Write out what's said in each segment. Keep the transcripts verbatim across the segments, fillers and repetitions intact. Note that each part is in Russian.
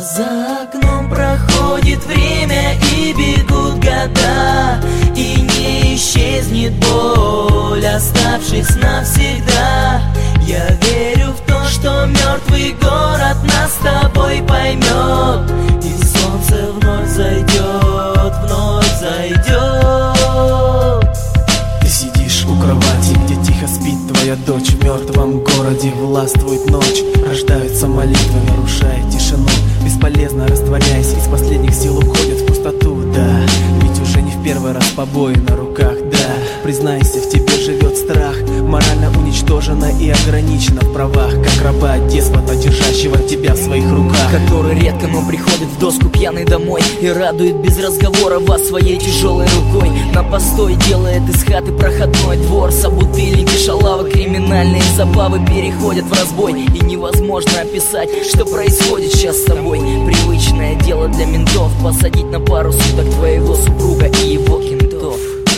За окном проходит время и бегут года, и не исчезнет боль, оставшись навсегда. Я верю в то, что мертвый город нас с тобой поймет, и солнце вновь зайдет, вновь зайдет. Ты сидишь у кровати, где тихо спит твоя дочь. В мертвом городе властвует ночь, рождаются молитвы, нарушая тишину. Бесполезно растворяясь, из последних сил уходят в пустоту, да. Ведь уже не в первый раз побои на руках, да. Признайся, в тебе живет страх, морально уничтожена и ограничена в правах, как раба от деспота, держащего тебя в своих руках, который редко, но приходит в доску пьяный домой и радует без разговора вас своей тяжелой рукой. На постой делает из хаты проходной двор, собутыльники, шалавы, криминальные забавы переходят в разбой, и невозможно описать, что происходит сейчас с тобой. Привычное дело для ментов посадить на пару суток твоего супруга и его кентов.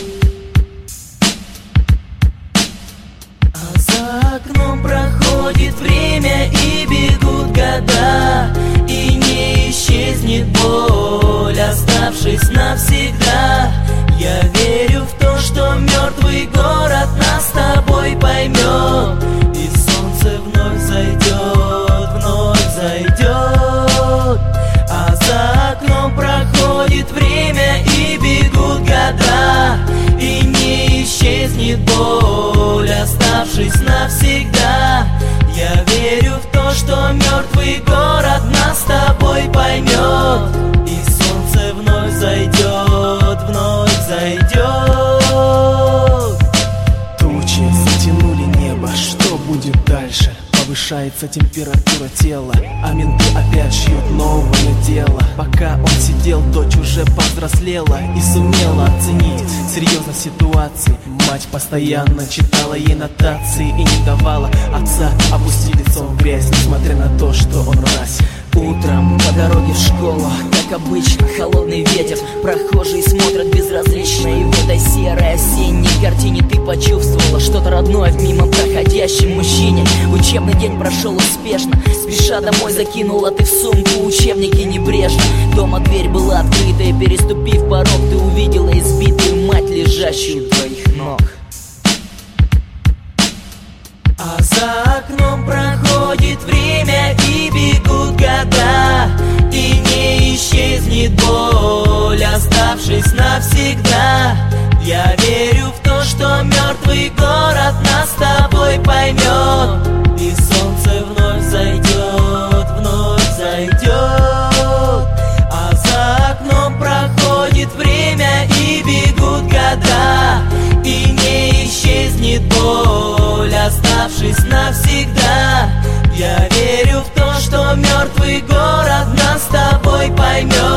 А за окном проходит время и бегут года, и не исчезнет боль, оставшись навсегда. Я верю в то, что мертвый город нас с тобой поймет, и солнце вновь зайдет, вновь зайдет. А за окном проходит время и бегут года, и не исчезнет боль, оставшись навсегда. Я верю в то, что мертвый город нас с тобой поймет, и солнце вновь зайдет, вновь зайдет. Тучи затянули небо, что будет дальше? Повышается температура тела, а менты опять шьют новое дело. Пока он сидел, дочь уже повзрослела и сумела оценить серьезность ситуации. Мать постоянно читала ей нотации и не давала отца опустить лицо в грязь, несмотря на то, что он мразь. Утром по дороге в школу, как обычно, холодный ветер. Прохожие смотрят безразлично, и в этой серой осенней картине ты почувствовала что-то родное в мимо проходящем мужчине. Учебный день прошел успешно, спеша домой закинула ты в сумку учебники небрежно. Дома дверь была открыта, и переступив порог, ты увидела избитую мать, лежащую у твоих ног. А за окном проходит время и бегут года, и не исчезнет боль, оставшись навсегда. Я верю в то, что мертвый город нас с тобой поймет, и солнце вновь зайдет, вновь зайдет. А за окном проходит время и бегут года, и не исчезнет боль, оставшись навсегда. Я верю в то, что мертвый город нас с тобой поймет,